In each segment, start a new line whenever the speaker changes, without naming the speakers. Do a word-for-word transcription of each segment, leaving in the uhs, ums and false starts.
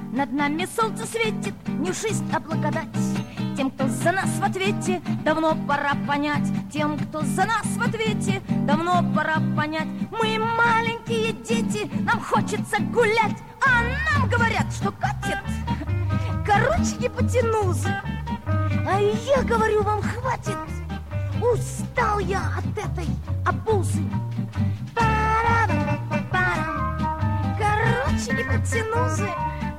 Над нами солнце светит, не жизнь, а благодать. Тем, кто за нас в ответе, давно пора понять. Тем, кто за нас в ответе, давно пора понять. Мы маленькие дети, нам хочется гулять, а нам говорят, что катит короче гипотенузы. А я говорю, вам хватит, устал я от этой обузы. Пара-пара-пара, короче гипотенузы.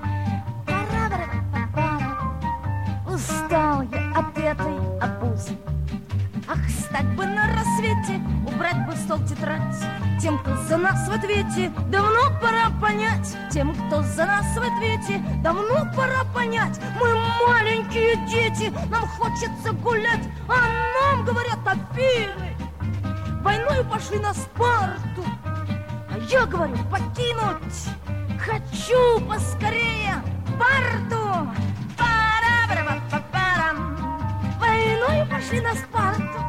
Устал я от этой обузы. Ах, стать бы на рассвете, убрать бы в стол тетрадь. Тем, кто за нас в ответе, давно пора понять. Тем, кто за нас в ответе, давно пора понять. Мы маленькие дети, нам хочется гулять, а нам говорят опилы. Войною пошли на Спарту, а я говорю покинуть хочу поскорее Спарту. Войною пошли на Спарту.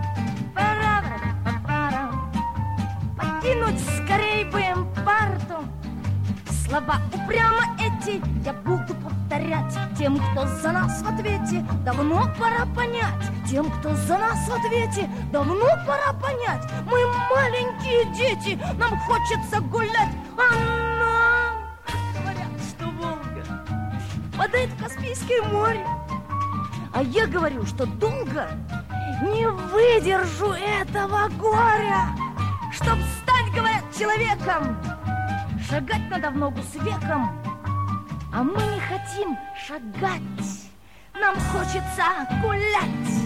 Покинуть скорей бы им Спарту. Слова упрямо эти я буду повторять. Тем, кто за нас в ответе, давно пора понять. Тем, кто за нас в ответе, давно пора понять. Мы маленькие дети, нам хочется гулять, а нам говорят, что Волга впадает в Каспийское море. А я говорю, что долго не выдержу этого горя. Чтоб стать, говорят, человеком, шагать надо в ногу с веком. А мы не хотим шагать, нам хочется гулять.